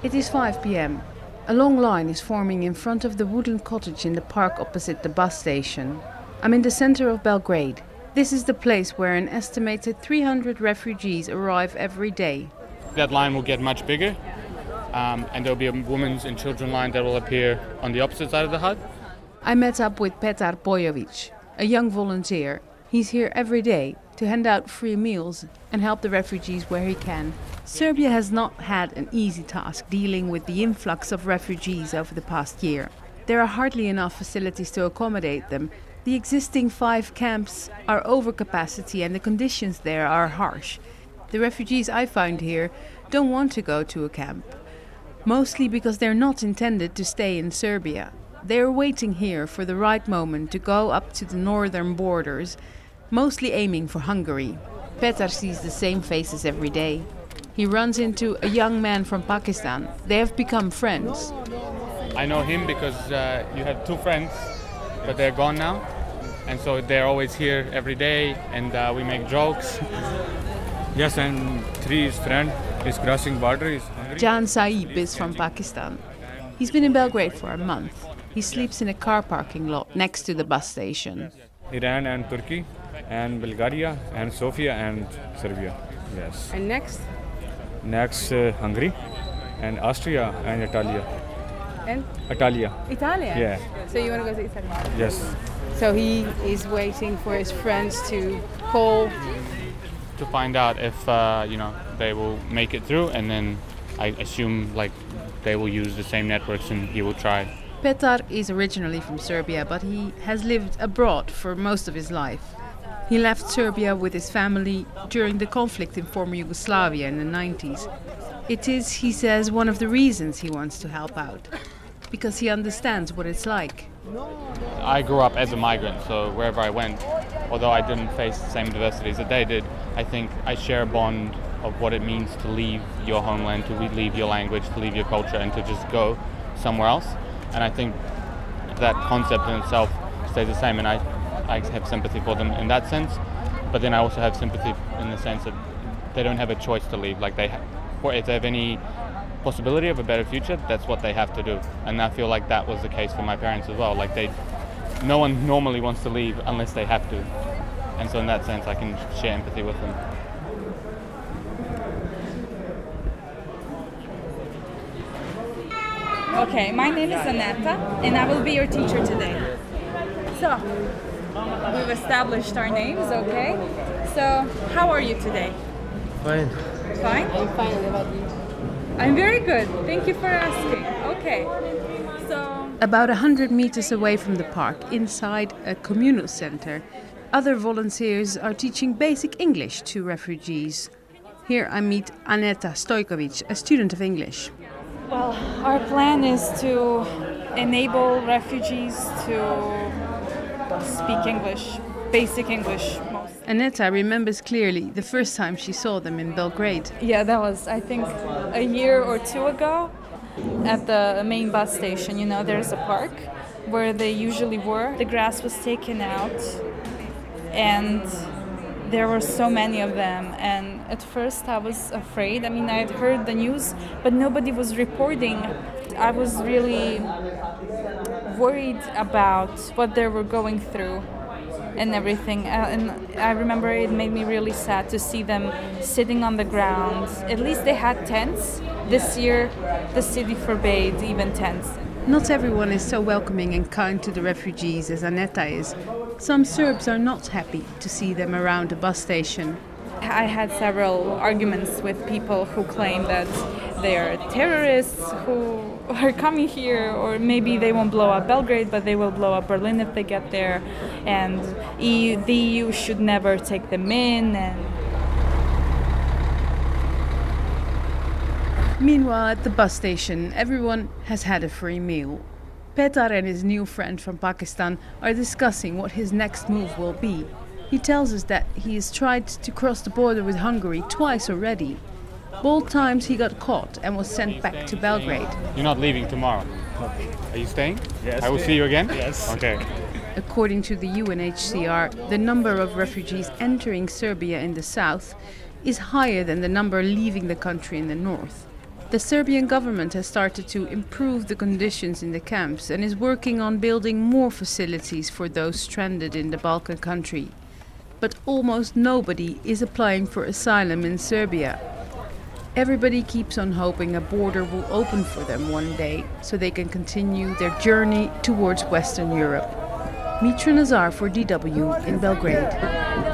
It is 5 p.m. A long line is forming in front of the wooden cottage in the park opposite the bus station. I'm in the center of Belgrade. This is the place where an estimated 300 refugees arrive every day. That line will get much bigger, and there'll be a women's and children line that will appear on the opposite side of the hut. I met up with Petar Bojovic, a young volunteer. He's here every day to hand out free meals and help the refugees where he can. Serbia has not had an easy task dealing with the influx of refugees over the past year. There are hardly enough facilities to accommodate them. The existing 5 camps are over capacity and the conditions there are harsh. The refugees I found here don't want to go to a camp, mostly because they're not intended to stay in Serbia. They're waiting here for the right moment to go up to the northern borders, mostly aiming for Hungary. Petar sees the same faces every day. He runs into a young man from Pakistan. They have become friends. I know him because you had 2 friends, but they're gone now. And so they're always here every day, and we make jokes. Yes, and 3 is friend is crossing border is Hungary. Jan Saib is from Pakistan. He's been in Belgrade for a month. He sleeps in a car parking lot next to the bus station. Iran and Turkey and Bulgaria and Sofia and Serbia. Yes. And next? Next Hungary and Austria and Italia. And? Italia. Italia? Yeah. So you want to go to Italy? Yes. So he is waiting for his friends to call To find out if they will make it through, and then I assume they will use the same networks and he will try. Petar is originally from Serbia, but he has lived abroad for most of his life. He left Serbia with his family during the conflict in former Yugoslavia in the 90s. It is, he says, one of the reasons he wants to help out, because he understands what it's like. I grew up as a migrant, so wherever I went, although I didn't face the same adversities that they did, I think I share a bond of what it means to leave your homeland, to leave your language, to leave your culture, and to just go somewhere else. And I think that concept in itself stays the same, and I have sympathy for them in that sense. But then I also have sympathy in the sense that they don't have a choice to leave. If they have any possibility of a better future, that's what they have to do. And I feel like that was the case for my parents as well. No one normally wants to leave unless they have to. And so in that sense, I can share empathy with them. Okay, my name is Aneta, and I will be your teacher today. So, we've established our names, okay? So, how are you today? Fine. Fine? I'm fine. What about you? I'm very good. Thank you for asking. Okay. So, About 100 meters away from the park, inside a communal center, other volunteers are teaching basic English to refugees. Here I meet Aneta Stojkovic, a student of English. well, our plan is to enable refugees to speak English, basic English most. Aneta remembers clearly the first time she saw them in Belgrade. Yeah, that was, I think, a year or 2 ago at the main bus station. You know, there's a park where they usually were. The grass was taken out and there were so many of them. And at first I was afraid. I mean, I had heard the news, but nobody was reporting. I was really worried about what they were going through and everything. And I remember it made me really sad to see them sitting on the ground. At least they had tents. This year, the city forbade even tents. Not everyone is so welcoming and kind to the refugees as Aneta is. Some Serbs are not happy to see them around the bus station. I had several arguments with people who claim that they are terrorists who are coming here, or maybe they won't blow up Belgrade, but they will blow up Berlin if they get there, and the EU should never take them in. Meanwhile, at the bus station, everyone has had a free meal. Petar and his new friend from Pakistan are discussing what his next move will be. He tells us that he has tried to cross the border with Hungary twice already. Both times he got caught and was sent back to Belgrade. You're not leaving tomorrow. Are you staying? Yes. I will see you again? Yes. Okay. According to the UNHCR, the number of refugees entering Serbia in the south is higher than the number leaving the country in the north. The Serbian government has started to improve the conditions in the camps and is working on building more facilities for those stranded in the Balkan country. But almost nobody is applying for asylum in Serbia. Everybody keeps on hoping a border will open for them one day so they can continue their journey towards Western Europe. Mitra Nazar for DW in Belgrade.